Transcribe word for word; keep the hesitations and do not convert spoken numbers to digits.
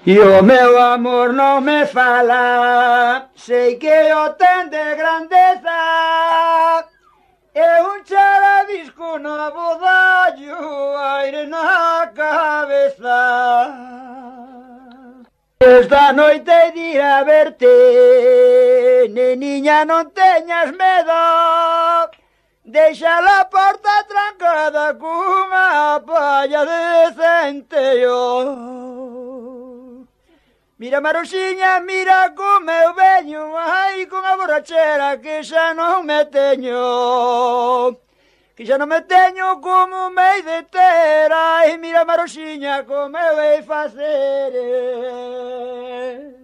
E o meu amor non me fala, sei que o ten de grandeza, e un charabisco no bodallo, aire na cabeza. Esta noite ir a verte, neniña non teñas medo, deixa a porta trancada cunha palla de centello. Mira, Maruxiña, mira como eu veño, ai, con a borrachera que xa non me teño, que xa non me teño como me hei de ter, ai, mira, Maruxiña, como eu hei facer.